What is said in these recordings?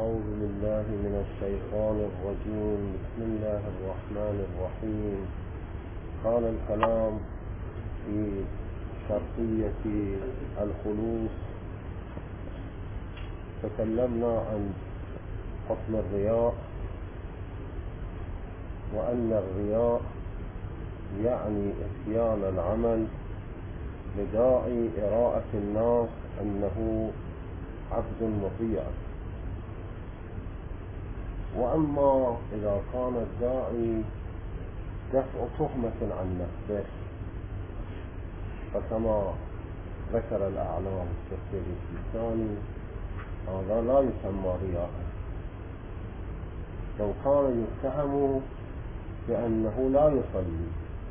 أعوذ بالله من الشيطان الرجيم. بسم الله الرحمن الرحيم. قال الكلام في شرطية الخلوص. تكلمنا عن حكم الرياء، وأن الرياء يعني إتيان العمل لداعي إراءة الناس أنه عبد مطيع. وأما إذا كان الداعي دفع تهمة عن نفسه، فكما ذكر الأعلام السيد السيستاني هذا لا يسمى رياء. لو كان يتهم بأنه لا يصلي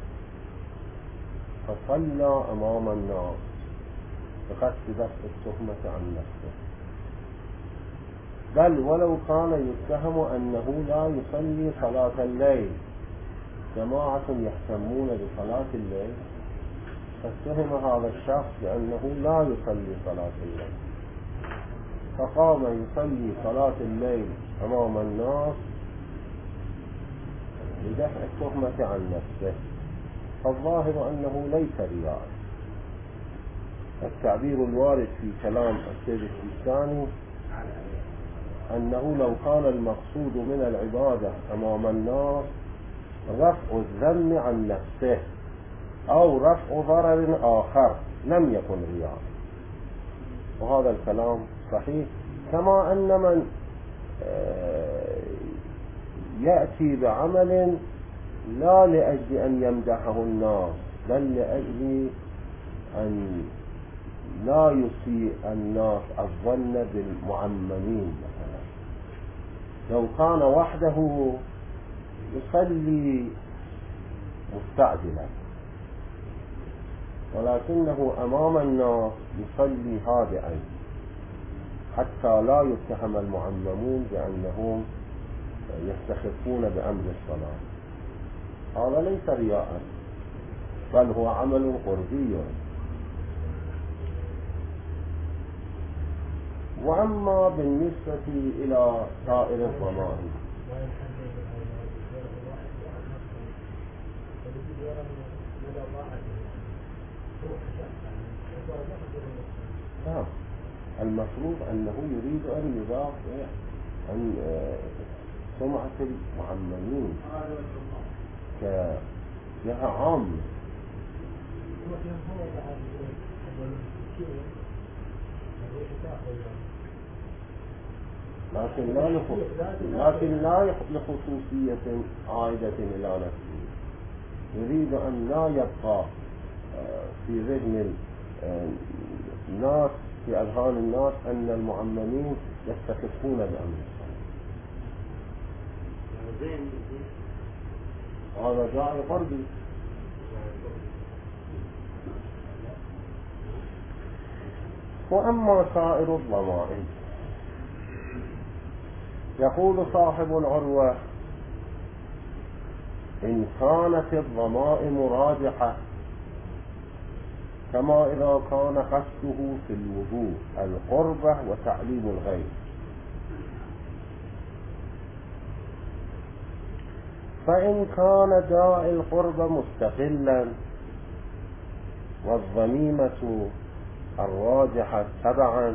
فصلى أمام الناس بقصد دفع التهمة عن نفسه، بل ولو كان يتهم أنه لا يصلي صلاة الليل، جماعة يهتمون بصلاة الليل، فاتهم هذا الشخص بأنه لا يصلي صلاة الليل، فقام يصلي صلاة الليل أمام الناس لدفع التهمة عن نفسه، فالظاهر أنه ليس رياء. التعبير الوارد في كلام السيد السيستاني أنه لو كان المقصود من العبادة أمام الناس رفع الذم عن نفسه أو رفع ضرر آخر لم يكن رياء، وهذا الكلام صحيح. كما أن من يأتي بعمل لا لأجل أن يمدحه الناس، بل لأجل أن لا يسيء الناس الظن بالمعممين. مثلا لو كان وحده يصلي مستعجلا، ولكنه أمام الناس يصلي هادئا حتى لا يتهم المعممون بأنهم يستخفون بأمر الصلاة، هذا ليس رياء بل هو عمل قربي. وأما بالنسبة إلى سائر الضمائر المفروض أنه يريد أن يضاف عن سمعة المعممين كجهة عامة، لكن لا لخصوصية عائدة إلى نفسه. يريد أن لا يبقى في ذهن الناس، في أذهان الناس، أن المعممين يستخفون بأمر الصلاة. هذا داعي قربي. وأما سائر الضمائر، يقول صاحب العروة: إن كانت الضمائم راجحة، كما إذا كان قصده في الوضوء القربة وتعليم الغير، فإن كان داعي القربة مستقلا والضميمة الراجحة تبعا،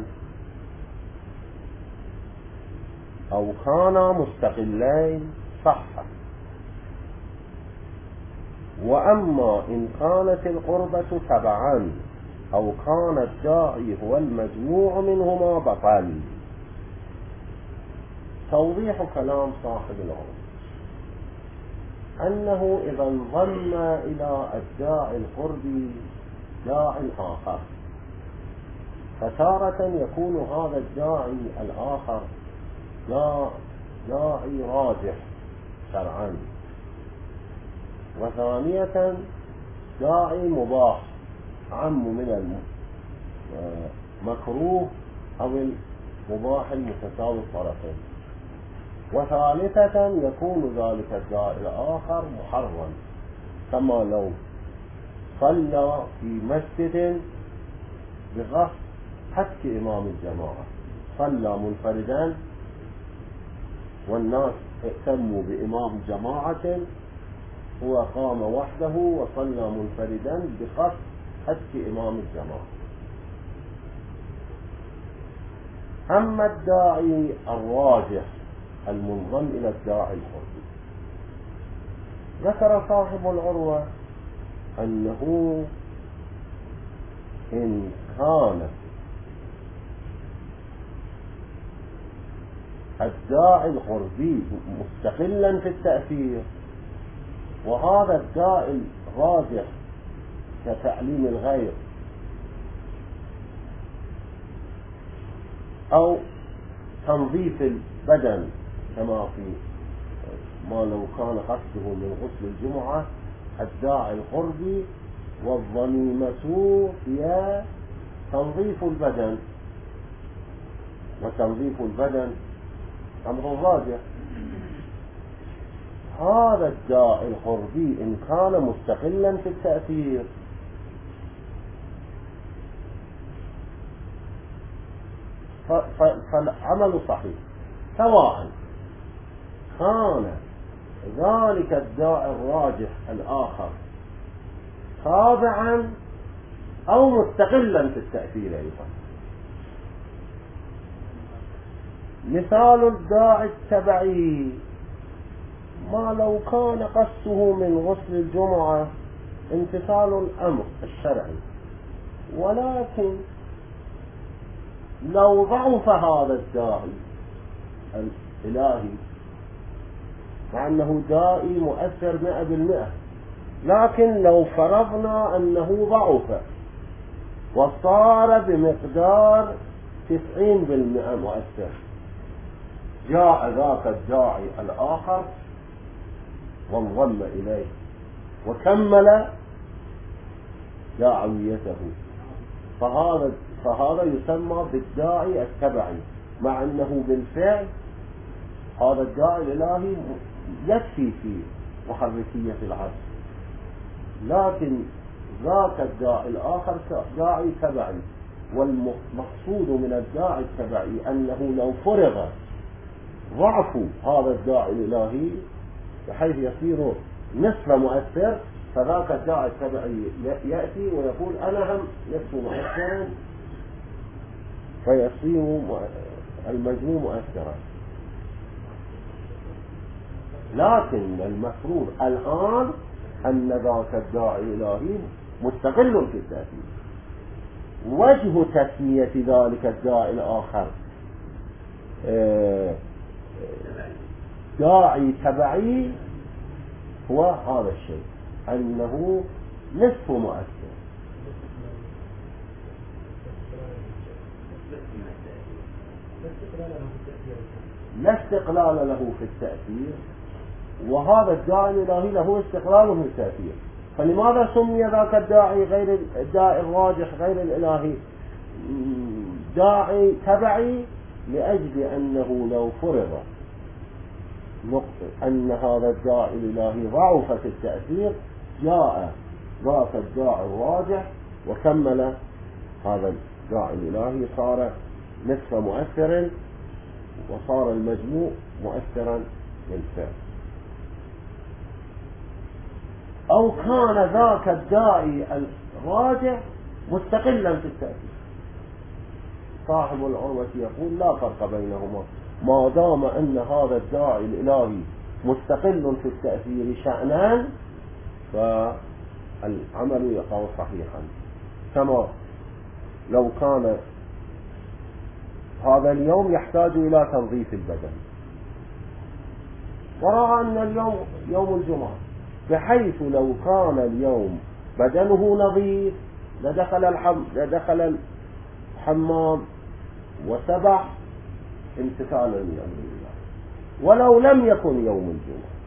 أو كانا مستقلين صح. وأما إن كانت القربة تبعا أو كان الداعي هو المجموع منهما بطل. توضيح كلام صاحب العروة أنه إذا انضم إلى الداعي القربي داعي آخر، فتارة يكون هذا الداعي الآخر داعي راجح شرعا، وثانية داعي مباح عم من المكروه أو المباح المتساوي الطرفين، وثالثة يكون ذلك الداعي الآخر محرم، كما لو صلى في مسجد بغصب حتى إمام الجماعة، صلى منفردا والناس ائتموا بإمام جماعة، هو قام وحده وصلى منفردا بقصد حث إمام الجماعة. أما الداعي الراجح المنضم إلى الداعي الحربي، ذكر صاحب العروة أنه إن كان الداعي الحربي مستقلا في التأثير، وهذا الداعي الراجح كتعليم الغير أو تنظيف البدن، كما في ما لو كان قصده من غسل الجمعة الداعي الحربي، والضميمة هي تنظيف البدن، وتنظيف البدن أمر راجح. هذا الداعي الحربي إن كان مستقلا في التأثير فالعمل صحيح، سواء كان ذلك الداعي الراجح الآخر تابعا أو مستقلا في التأثير أيضا. مثال الداعي التبعي، ما لو كان قصده من غسل الجمعة امتثال الأمر الشرعي، ولكن لو ضعف هذا الداعي الإلهي، مع أنه داعي مؤثر 100%، لكن لو فرضنا أنه ضعف وصار بمقدار 90% مؤثر، جاء ذاك الداعي الآخر وانضم إليه وكمل داعويته، فهذا يسمى بالداعي التبعي، مع أنه بالفعل هذا الداعي الإلهي يكفي في محركية العبد، لكن ذاك الداعي الآخر داعي تبعي. والمقصود من الداعي التبعي أنه لو فرض ضعف هذا الداعي الإلهي بحيث يصير نصف مؤثر، فذاك الداعي التبعي يأتي ويقول أنا هم نصف مؤثر، فيصير المجموع مؤثرا. لكن المفروض الآن أن ذاك الداعي الإلهي مستقل في التأثير. وجه تسمية ذلك الداعي الآخر داعي تبعي هو هذا الشيء، أنه نصف مؤثر، لا استقلال له في التأثير، وهذا الداعي الإلهي له استقلال في التأثير. فلماذا سمي ذاك الداعي غير الداعي الراجح غير الإلهي داعي تبعي؟ لأجل أنه لو فرض أن هذا الداعي الإلهي ضعف في التأثير، جاء ذاك الداعي الراجح وكمل هذا الداعي الإلهي، صار نصف مؤثر وصار المجموع مؤثرا بالفعل. أو كان ذاك الداعي الراجح مستقلا في التأثير. صاحب العروة يقول لا فرق بينهما، ما دام أن هذا الداعي الإلهي مستقل في التأثير شأنان فالعمل يقع صحيحا. كما لو كان هذا اليوم يحتاج إلى تنظيف البدن، ورأى أن اليوم يوم الجمعة، بحيث لو كان اليوم بدنه نظيف لدخل الحمام وسبح امتثالا لأمر الله. ولو لم يكن يوم الجمعة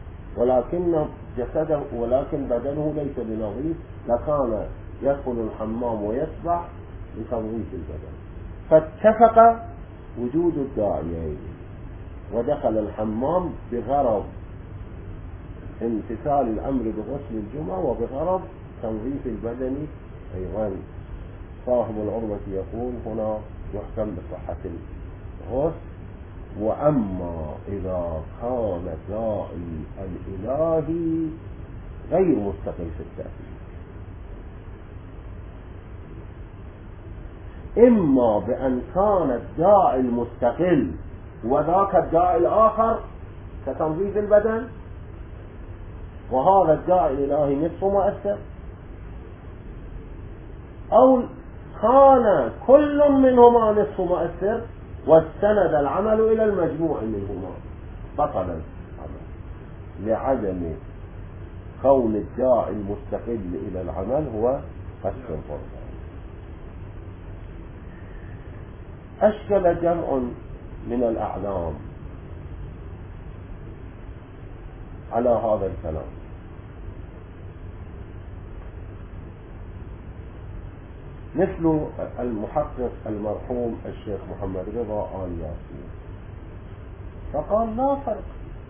ولكن بدنه ليس بنظيف، لكان يدخل الحمام ويسبح لتنظيف البدن، فاتفق وجود الداعيين ودخل الحمام بغرض امتثال الأمر بغسل الجمعة وبغرض تنظيف البدن أيضا. صاحب العروة يقول هنا يحكم بصحة الغسل وأما إذا كان الداعي الإلهي غير مستقل في التأثير، إما بأن كان الداعي المستقل وذاك الداعي الآخر كتنظيف البدن، وهذا الداعي الإلهي نصف مؤثر، أو كان كل منهما نصف مؤثر واستند العمل إلى المجموع منهما، بطل العمل لعدم كون الداعي المستقل إلى العمل هو قصد القربان. أشكل جمع من الأعلام على هذا الكلام، مثل المحقق المرحوم الشيخ محمد رضا آل ياسين، فقال لا فرق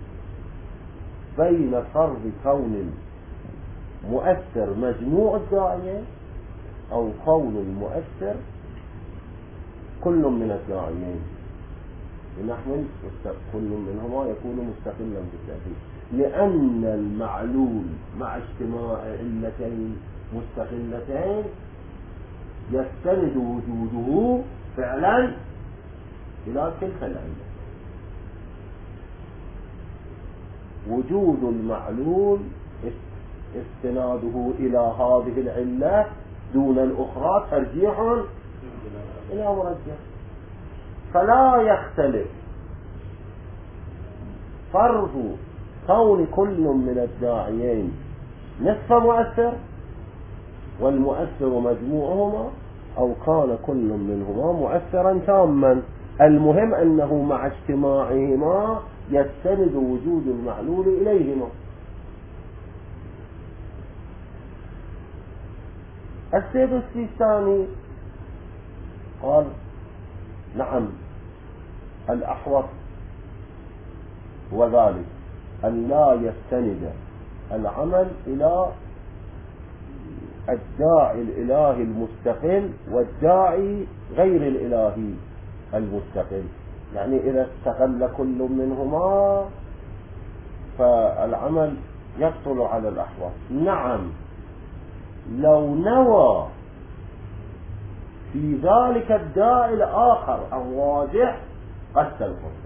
بين فرض كون المؤثر مجموع الداعيين أو كون المؤثر كل من الداعيين، بنحو كل منهما يكون مستقلا بالتأثير، لأن المعلول مع اجتماع علتين مستقلتين يستند وجوده فعلا إلى تلك العلة. وجود المعلول استناده إلى هذه العلة دون الأخرى ترجيح إلى مرجح، فلا يختلف فرض كون كل من الداعيين نصف مؤثر والمؤثر مجموعهما، أو كان كل منهما مؤثرا تاما، المهم أنه مع اجتماعهما يستند وجود المعلول إليهما. السيد السيستاني قال نعم، الأحوط وذلك أن لا يستند العمل إلى الداعي الإلهي المستقل والداعي غير الإلهي المستقل، يعني إذا استقل كل منهما فالعمل يبطل على الأحوط. نعم، لو نوى في ذلك الداعي الآخر الراجح قصد القرب،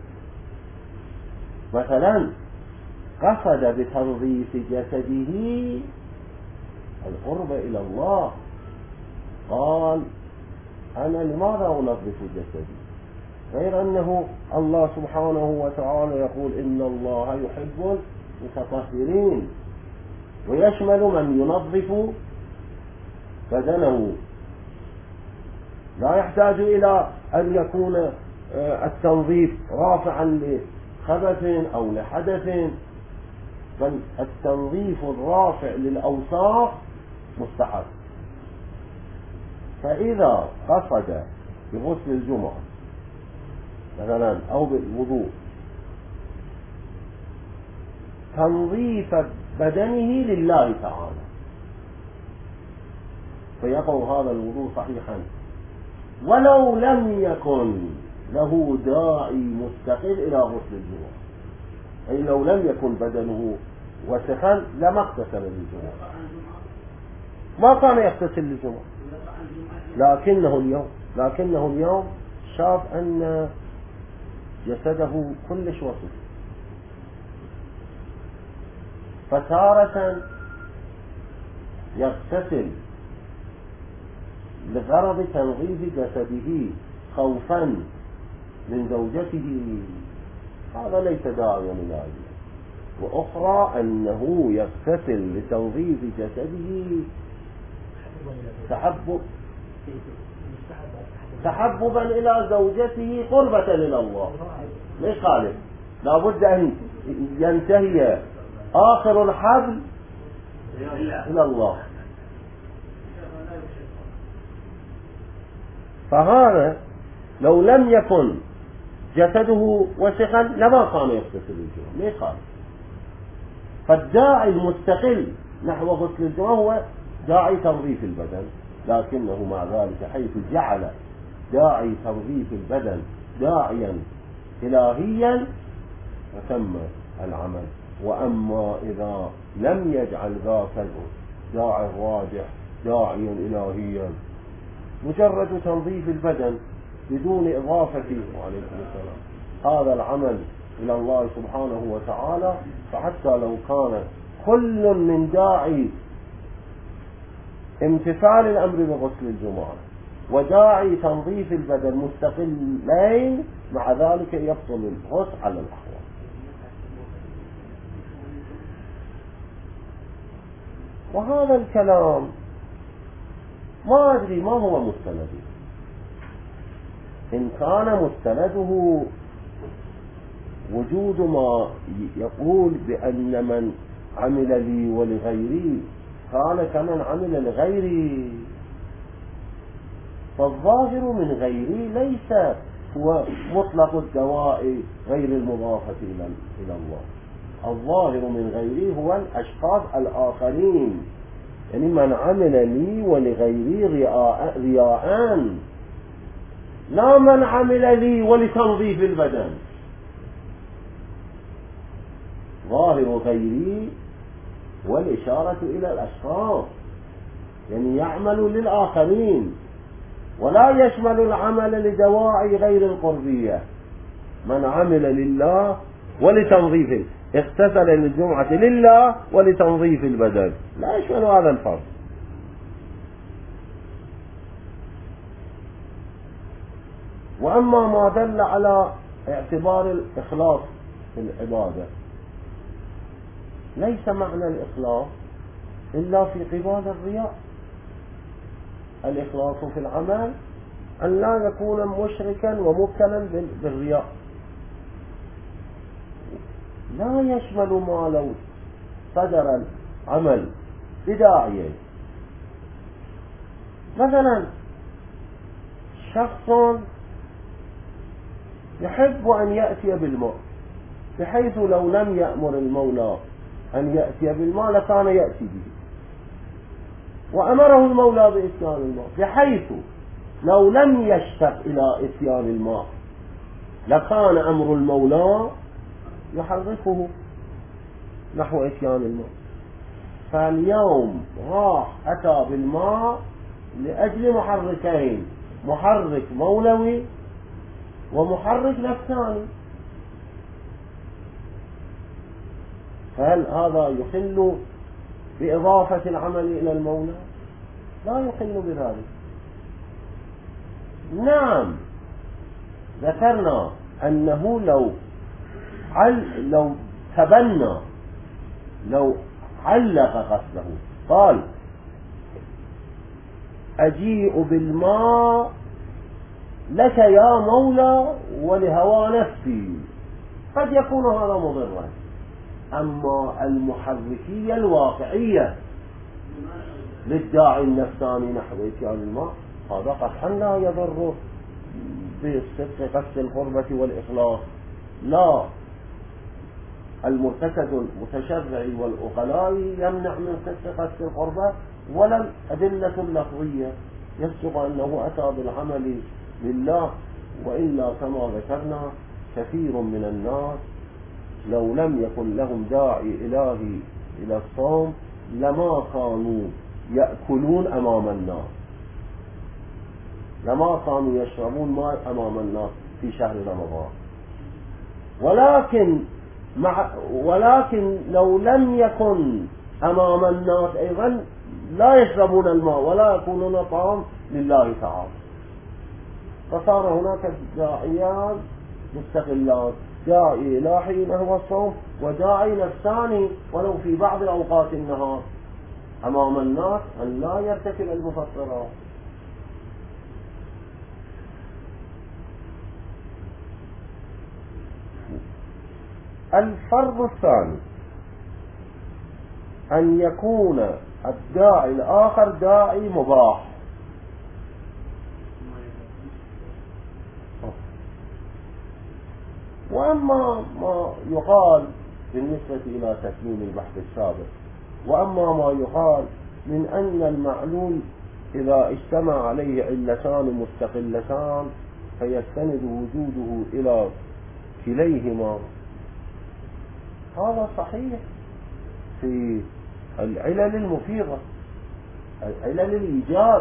مثلا قصد بتنظيف جسده القرب إلى الله، قال أنا لماذا أنظف جسدي، غير أنه الله سبحانه وتعالى يقول إن الله يحب المتطهرين، ويشمل من ينظف بدنه، لا يحتاج إلى أن يكون التنظيف رافعا لخبث أو لحدث، بل التنظيف الرافع للأوساخ مستحب. فإذا قصد بغسل الجمعة مثلا أو بالوضوء تنظيف بدنه لله تعالى، فيقع هذا الوضوء صحيحا ولو لم يكن له داعي مستقل إلى غسل الجمعة، أي لو لم يكن بدنه وسخا لما اغتسل للجمعة، ما كان يغتسل للجمعة، لكنه اليوم شاف أن جسده كلش وسخ، فتارة يغتسل لغرض تنظيف جسده خوفا من زوجته، هذا ليس داعيا إلى، وأخرى أنه يغتسل لتنظيف جسده تحببا إلى زوجته قربة إلى الله، ليش خالف؟ لابد أن ينتهي آخر الحبل إلى الله. فهذا لو لم يكن جسده وسخا لما كان يغتسل الجمعة، ليش خالف؟ فالداعي المستقل نحو غسل الجمعة هو داعي تنظيف البدن، لكنه مع ذلك حيث جعل داعي تنظيف البدن داعيا إلهيا فتم العمل. وأما إذا لم يجعل ذاك الداعي الراجح داعيا إلهيا، مجرد تنظيف البدن بدون إضافة وعليكم السلام هذا العمل إلى الله سبحانه وتعالى، فحتى لو كان كل من داعي امتثال الأمر بغسل الجمعة وداعي تنظيف البدن مستقلين، مع ذلك يبطل الغسل على الأحوال. وهذا الكلام ما أدري ما هو مستنده. إن كان مستنده وجود ما يقول بأن من عمل لي ولغيري كان كمن عمل لغيري، فالظاهر من غيري ليس هو مطلق الدواء غير المضافة إلى الله. الظاهر من غيري هو الأشخاص الآخرين، يعني من عمل لي ولغيري رياءان، لا من عمل لي ولتنظيف البدن. ظاهر غيري والإشارة إلى الأشخاص، يعني يعمل للآخرين، ولا يشمل العمل لدواعي غير القربية. من عمل لله ولتنظيف، اغتسل للجمعة لله ولتنظيف البدن، لا يشمل هذا الفرق. وأما ما دل على اعتبار الإخلاص في العبادة، ليس معنى الإخلاص إلا في قبال الرياء. الإخلاص في العمل أن لا يكون مشركا ومبتلا بالرياء، لا يشمل ما لو صدر العمل بداعية. مثلا شخص يحب أن يأتي بالماء، بحيث لو لم يأمر المولى أن يأتي بالماء لكان يأتي به، وأمره المولى بإتيان الماء، بحيث لو لم يشتق إلى إتيان الماء لكان أمر المولى يحركه نحو إتيان الماء. فاليوم راح أتى بالماء لأجل محركين، محرك مولوي ومحرك نفساني. فهل هذا يخل بإضافة العمل إلى المولى؟ لا يخل بذلك. نعم، ذكرنا أنه لو تبنى، لو علق قصده، قال أجيء بالماء لك يا مولى ولهوى نفسي، قد يكون هذا مضرا. أما المحركية الواقعية للداعي النفساني نحو إتيان الماء، هذا قطعا لا يضر بالصدق قصد القربة والإخلاص. لا، المرتكز المتشرع والأقلاء يمنع من صدق قصد القربة، ولا الأدلة اللفظية يصدق أنه أتى بالعمل لله. وإلا كما ذكرنا كثير من الناس لو لم يكن لهم داعي إلهي إلى الصوم لما كانوا يأكلون أمام الناس، لما كانوا يشربون ماء أمام الناس في شهر رمضان. ولكن لو لم يكن أمام الناس أيضا لا يشربون الماء ولا يكونون طعام لله تعالى. فصار هناك داعيان مستقلات، داعي إلهي نحو الصوم، وداعي نفساني ولو في بعض أوقات النهار أمام الناس أن لا يرتكب المفطرات. الفرض الثاني أن يكون الداعي الآخر داعي مباح. وأما ما يقال بالنسبة إلى تسليم البحث السابق، وأما ما يقال من أن المعلول إذا اجتمع عليه علتان مستقلتان فيستند وجوده إلى كليهما. هذا صحيح في العلل المفيضة، علل الإيجاد.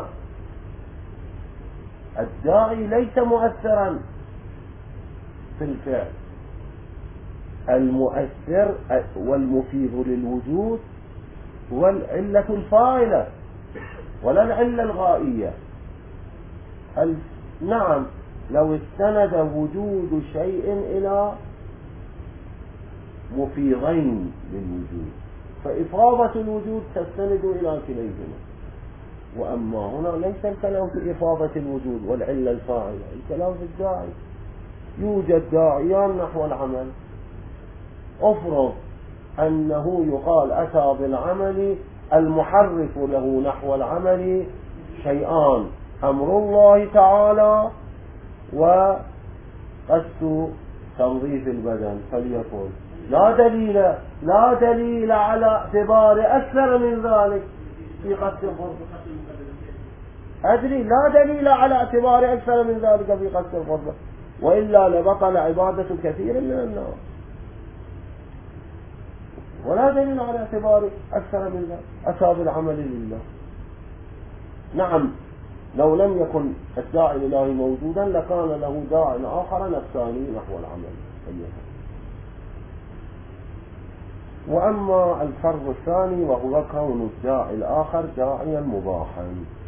الداعي ليس مؤثرا في الفعل، المؤثر والمفيض للوجود هو العلة الفاعلة ولا العلة الغائية. نعم، لو استند وجود شيء إلى مفيضين للوجود فإفاضة الوجود تستند إلى كليهما. وأما هنا ليس الكلام في إفاضة الوجود والعلة الفاعلة، الكلام في الداعي. يوجد داعيان نحو العمل. أفرض أنه يقال أتى بالعمل، المحرك له نحو العمل شيئان: أمر الله تعالى وقصد تنظيف البدن، فليكن لا دليل على اعتبار أكثر من ذلك في قصد الفرض. أدري، لا دليل على اعتبار أكثر من ذلك في قصد الفرض، وإلا لبطل عبادة كثير من الناس. ولا دليل على اعتبار أكثر من ذلك، أتى بالعمل لله. نعم، لو لم يكن الداعي الإلهي موجودا لكان له داع آخر نفساني نحو العمل. وأما الفرض الثاني وهو كون الداعي الآخر داعيا مباحا.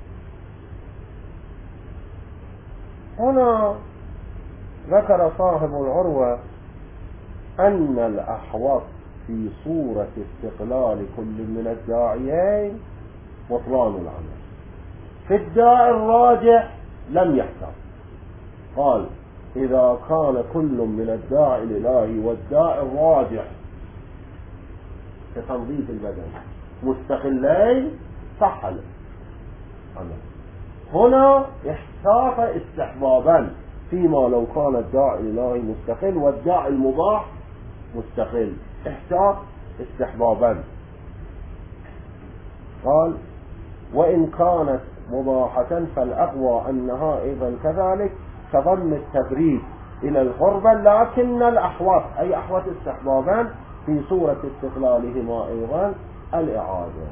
هنا ذكر صاحب العروة أن الأحوط في صورة استقلال كل من الداعيين بطلان العمل. في الداعي الراجح لم يحصل. قال: إذا كان كل من الداعي الإلهي والداعي الراجح في تنظيف البدن مستقلين صح العمل. هنا احتاط استحبابا، فيما لو كان الداعي الإلهي مستقل والداعي المباح مستقل، احتاط استحبابا. قال: وإن كانت مباحة فالأقوى أنها أيضا كذلك كضم التبريد إلى القربة، لكن الأحوط أي أحوط استحبابا في صورة استقلالهما أيضا الإعادة.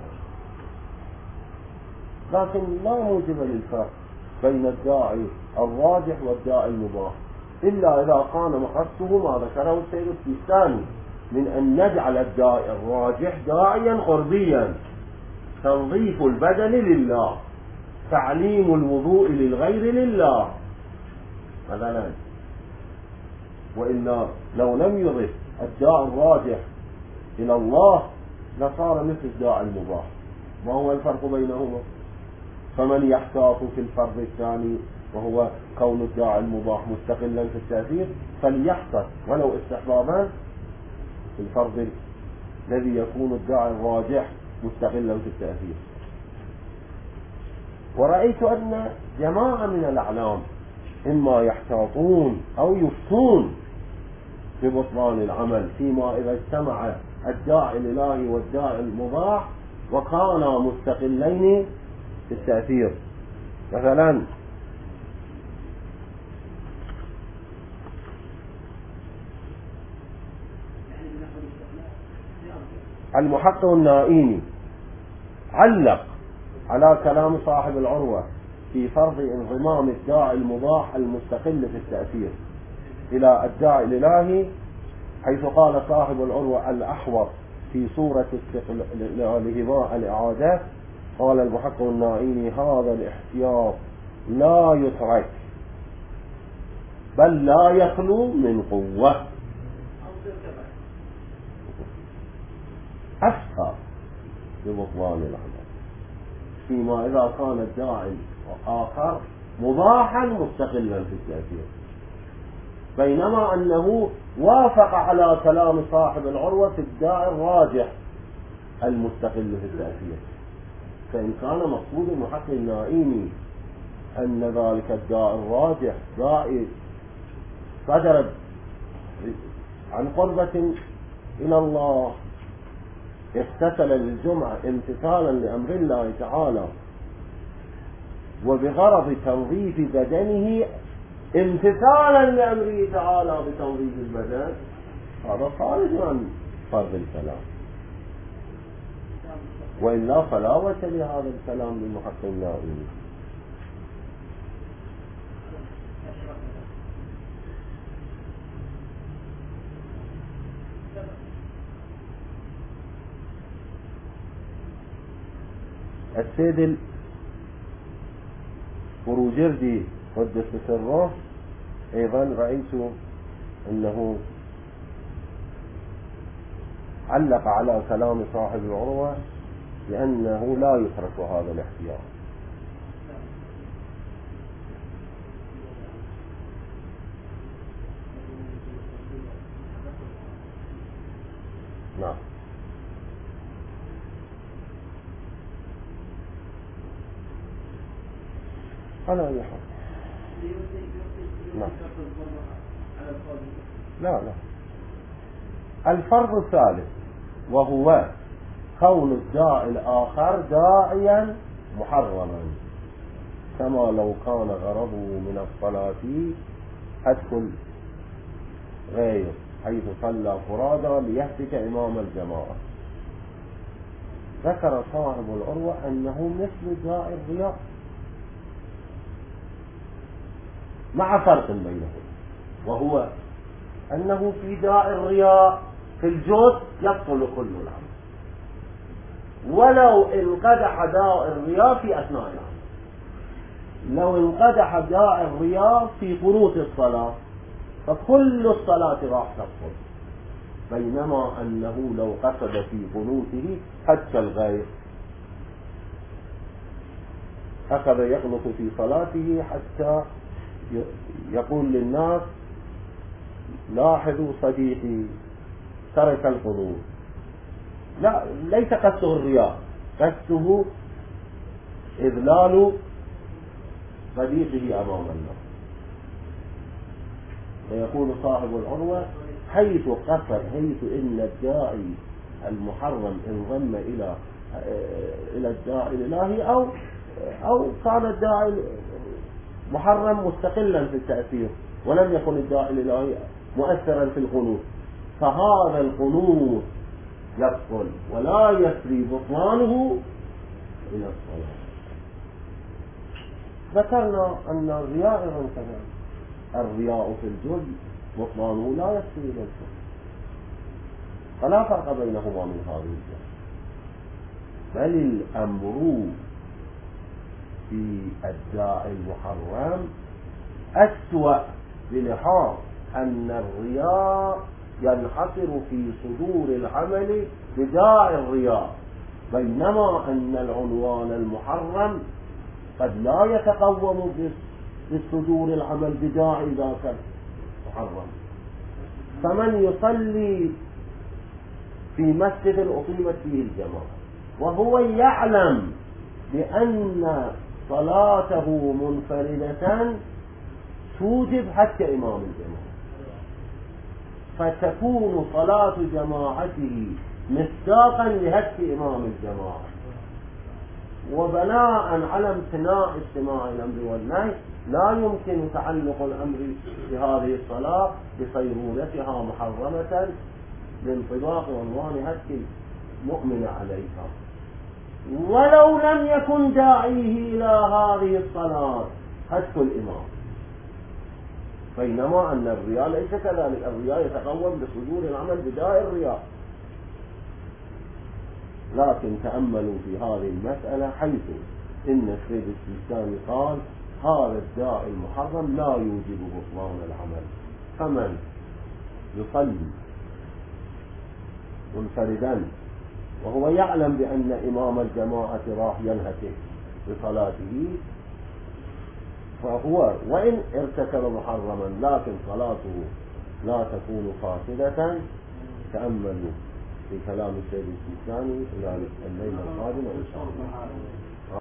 لكن لا موجب للفرق بين الداعي الراجح والداعي المباح، إلا إذا كان مقصده ما ذكره السيد السيستاني من أن نجعل الداعي الراجح داعيا قربيا، تنظيف البدن لله، تعليم الوضوء للغير لله مثلا. وإلا لو لم يضف الداعي الراجح إلى الله لصار مثل الداعي المباح. ما هو الفرق بينهما؟ فمن يحتاط في الفرض الثاني وهو كون الداعي المباح مستقلا في التأثير فليحتاط ولو استحبابا في الفرض الذي يكون الداعي الراجح مستقلا في التأثير. ورأيت أن جماعة من الأعلام إما يحتاطون أو يفتون ببطلان العمل فيما إذا اجتمع الداعي الإلهي والداعي المباح وكانا مستقلين في التأثير. مثلا المحقق النائيني علق على كلام صاحب العروة في فرض انضمام الداعي المباح المستقل في التأثير إلى الداعي الإلهي، حيث قال صاحب العروة الأحوط في صورة استقلالهما الإعادة. قال المحقق النائيني: هذا الاحتياط لا يترك بل لا يخلو من قوة أسهى ببطلان العمل فيما إذا كان الداعي آخر مباحا مستقلا في التأثير، بينما أنه وافق على كلام صاحب العروة في الداعي الراجح المستقل في التأثير. فإن كان مقصود المحقق النائيني أن ذلك الداعي الراجح داعي صدر عن قربة إلى الله اغتسل للجمعة امتثالا لأمر الله تعالى وبغرض تنظيف بدنه امتثالا لأمره تعالى بتنظيف البدن، هذا خارج عن فرض الكلام، وإلا فلا وجه لهذا الكلام للمحقق النائي. السيد البروجردي قدس سره أيضا رأيت أنه علق على كلام صاحب العروة بأنه لا يترك هذا الاحتياط. نعم. على أي حال. نعم. لا الفرض الثالث وهو كون الداعي الآخر داعيا محرما، كما لو كان غرضه من الصلاة هتك غير، حيث صلى فرادى ليهتك إمام الجماعة. ذكر صاحب العروة أنه مثل داعي الرياء، مع فرق بينهم، وهو أنه في داعي الرياء في الجزء يبطل كل العمل، ولو انقدح داعي الرياء في أثناء العمل. لو انقدح داعي الرياء في قنوت الصلاة فكل الصلاة راح تبطل، بينما أنه لو قصد في قنوته هتك الغير، أخذ يقنط في صلاته حتى يقول للناس لاحظوا صديقي ترك القنوت، لا، ليس قصده الرياء، قصده إذلال صديقه أمام الناس. فيقول صاحب العروة حيث إن الداعي المحرم انضم إلى الداعي الإلهي أو كان الداعي محرم مستقلا في التأثير ولم يكن الداعي الإلهي مؤثرا في القنوت، فهذا القنوت يبطل ولا يسري بطلانه إلى الصلاة. ذكرنا أن الرياء هكذا، الرياء في الجزء بطلانه لا يسري إلى الصلاة، فلا فرق بينهما من هذه الجهة. بل الأمر في الداعي المحرم أسوأ بلحاظ أن الرياء ينحصر في صدور العمل بداعي الرياء، بينما أن العنوان المحرم قد لا يتقوم بصدور العمل بداعي ذاك المحرم. فمن يصلي في مسجد أقيمت فيه الجماعة وهو يعلم بأن صلاته منفردة توجب حتى إمام الجماعة، فتكون صلاة جماعته مصداقا لهتك إمام الجماعة، وبناء على امتناع استماع الأمر والنهي لا يمكن تعلق الأمر بهذه الصلاة بصيرورتها محرمة لانطباق عنوان هتك المؤمن عليها، ولو لم يكن داعيه إلى هذه الصلاة هتك الإمام. بينما أن الرياء ليس كذلك، الرياء يتقوم بصدور العمل بداعي الرياء. لكن تأملوا في هذه المسألة حيث إن السيد السيستاني قال هذا الداعي المحرم لا يوجب بطلان العمل، فمن يصلي منفردا وهو يعلم بأن إمام الجماعة راح ينهتك بصلاته، فهو وإن ارتكب محرما لكن صلاته لا تكون فاسدة. تأملوا في كلام السيد السيستاني إلى الليلة القادمة إن شاء الله.